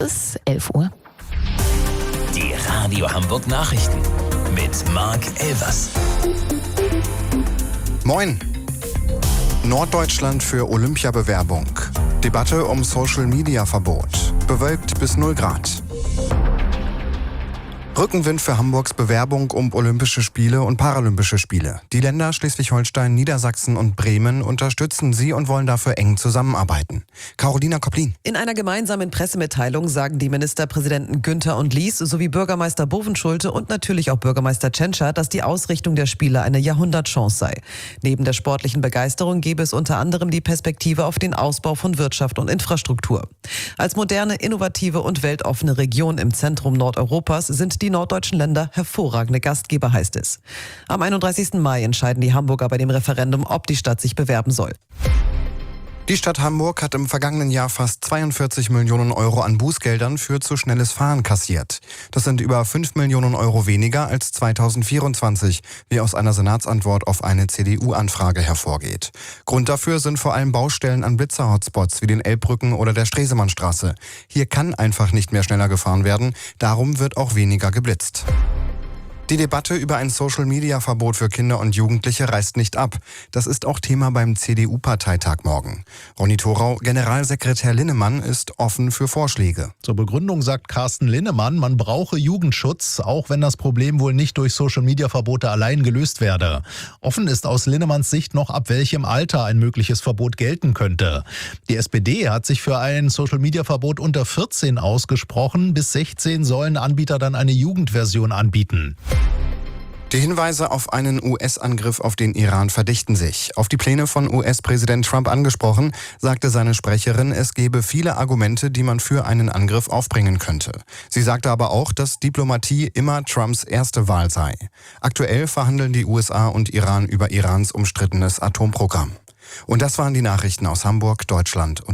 Plus 11 Uhr. Die Radio Hamburg Nachrichten mit Marc Elvers. Moin! Norddeutschland für Olympiabewerbung. Debatte um Social-Media-Verbot. Bewölkt bis 0 Grad. Rückenwind für Hamburgs Bewerbung um Olympische Spiele und Paralympische Spiele. Die Länder Schleswig-Holstein, Niedersachsen und Bremen unterstützen sie und wollen dafür eng zusammenarbeiten. Carolina Koplin. In einer gemeinsamen Pressemitteilung sagen die Ministerpräsidenten Günther und Lies sowie Bürgermeister Bovenschulte und natürlich auch Bürgermeister Tschentscher, dass die Ausrichtung der Spiele eine Jahrhundertchance sei. Neben der sportlichen Begeisterung gebe es unter anderem die Perspektive auf den Ausbau von Wirtschaft und Infrastruktur. Als moderne, innovative und weltoffene Region im Zentrum Nordeuropas sind die norddeutschen Länder hervorragende Gastgeber, heißt es. Am 31. Mai entscheiden die Hamburger bei dem Referendum, ob die Stadt sich bewerben soll. Die Stadt Hamburg hat im vergangenen Jahr fast 42 Millionen Euro an Bußgeldern für zu schnelles Fahren kassiert. Das sind über 5 Millionen Euro weniger als 2024, wie aus einer Senatsantwort auf eine CDU-Anfrage hervorgeht. Grund dafür sind vor allem Baustellen an Blitzer-Hotspots wie den Elbbrücken oder der Stresemannstraße. Hier kann einfach nicht mehr schneller gefahren werden, darum wird auch weniger geblitzt. Die Debatte über ein Social-Media-Verbot für Kinder und Jugendliche reißt nicht ab. Das ist auch Thema beim CDU-Parteitag morgen. Ronny Thorau, Generalsekretär Linnemann, ist offen für Vorschläge. Zur Begründung sagt Carsten Linnemann, man brauche Jugendschutz, auch wenn das Problem wohl nicht durch Social-Media-Verbote allein gelöst werde. Offen ist aus Linnemanns Sicht noch, ab welchem Alter ein mögliches Verbot gelten könnte. Die SPD hat sich für ein Social-Media-Verbot unter 14 ausgesprochen. Bis 16 sollen Anbieter dann eine Jugendversion anbieten. Die Hinweise auf einen US-Angriff auf den Iran verdichten sich. Auf die Pläne von US-Präsident Trump angesprochen, sagte seine Sprecherin, es gebe viele Argumente, die man für einen Angriff aufbringen könnte. Sie sagte aber auch, dass Diplomatie immer Trumps erste Wahl sei. Aktuell verhandeln die USA und Iran über Irans umstrittenes Atomprogramm. Und das waren die Nachrichten aus Hamburg, Deutschland und